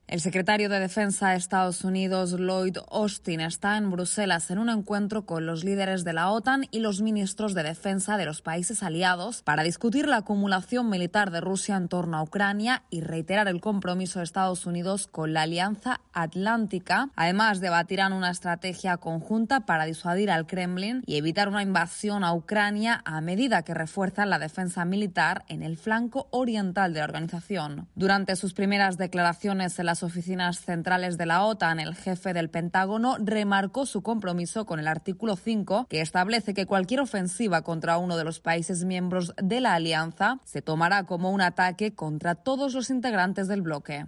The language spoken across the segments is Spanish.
El secretario de Defensa de Estados Unidos, Lloyd Austin, está en Bruselas en un encuentro con los líderes de la OTAN y los ministros de defensa de los países aliados para discutir la acumulación militar de Rusia en torno a Ucrania y reiterar el compromiso de Estados Unidos con la Alianza Atlántica. Además, debatirán una estrategia conjunta para disuadir al Kremlin y evitar una invasión a Ucrania a medida que refuerzan la defensa militar en el flanco oriental de la organización. Durante sus primeras declaraciones en las oficinas centrales de la OTAN, el jefe del Pentágono remarcó su compromiso con el artículo 5, que establece que cualquier ofensiva contra uno de los países miembros de la alianza se tomará como un ataque contra todos los integrantes del bloque.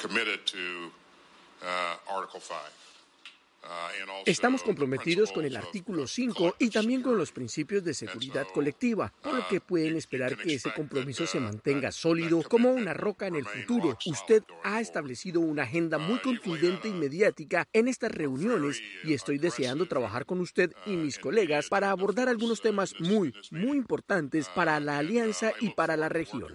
Estamos comprometidos con el artículo 5 y también con los principios de seguridad colectiva, por lo que pueden esperar que ese compromiso se mantenga sólido como una roca en el futuro. Usted ha establecido una agenda muy contundente y mediática en estas reuniones y estoy deseando trabajar con usted y mis colegas para abordar algunos temas muy importantes para la alianza y para la región.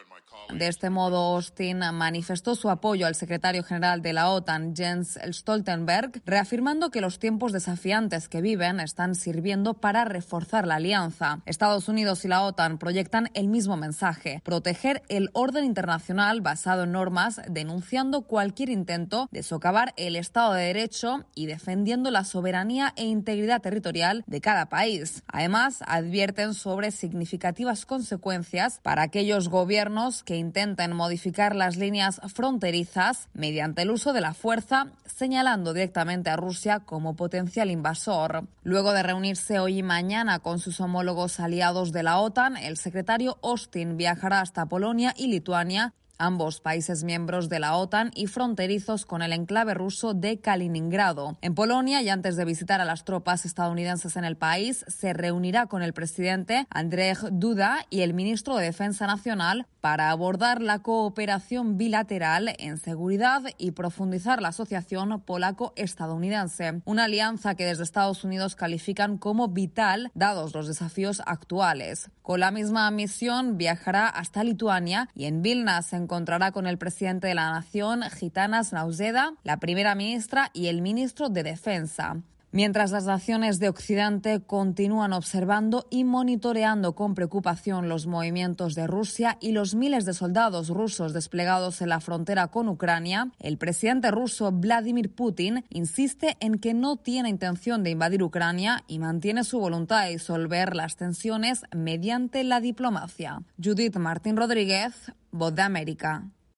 De este modo, Austin manifestó su apoyo al secretario general de la OTAN, Jens Stoltenberg, reafirmando que los tiempos desafiantes que viven están sirviendo para reforzar la alianza. Estados Unidos y la OTAN proyectan el mismo mensaje: proteger el orden internacional basado en normas, denunciando cualquier intento de socavar el Estado de Derecho y defendiendo la soberanía e integridad territorial de cada país. Además, advierten sobre significativas consecuencias para aquellos gobiernos que intenten modificar las líneas fronterizas mediante el uso de la fuerza, señalando directamente a Rusia como potencial invasor. Luego de reunirse hoy y mañana con sus homólogos aliados de la OTAN, el secretario Austin viajará hasta Polonia y Lituania, ambos países miembros de la OTAN y fronterizos con el enclave ruso de Kaliningrado. En Polonia, y antes de visitar a las tropas estadounidenses en el país, se reunirá con el presidente Andrzej Duda y el ministro de Defensa Nacional para abordar la cooperación bilateral en seguridad y profundizar la asociación polaco-estadounidense, una alianza que desde Estados Unidos califican como vital dados los desafíos actuales. Con la misma misión viajará hasta Lituania y en Vilna se encontrará con el presidente de la nación, Gitanas Nausėda, la primera ministra y el ministro de Defensa. Mientras las naciones de Occidente continúan observando y monitoreando con preocupación los movimientos de Rusia y los miles de soldados rusos desplegados en la frontera con Ucrania, el presidente ruso Vladimir Putin insiste en que no tiene intención de invadir Ucrania y mantiene su voluntad de disolver las tensiones mediante la diplomacia. Judith Martín Rodríguez, Voz de América.